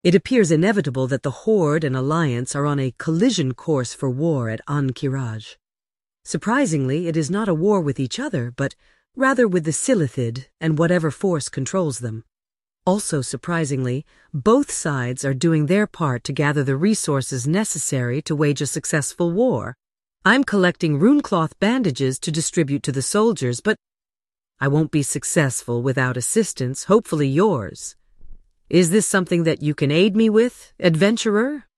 It appears inevitable that the Horde and Alliance are on a collision course for war at An-Qiraj. Surprisingly, it is not a war with each other, but rather with the Silithid and whatever force controls them. Also surprisingly, both sides are doing their part to gather the resources necessary to wage a successful war. I'm collecting runecloth bandages to distribute to the soldiers, but I won't be successful without assistance, hopefully yours. Is this something that you can aid me with, adventurer?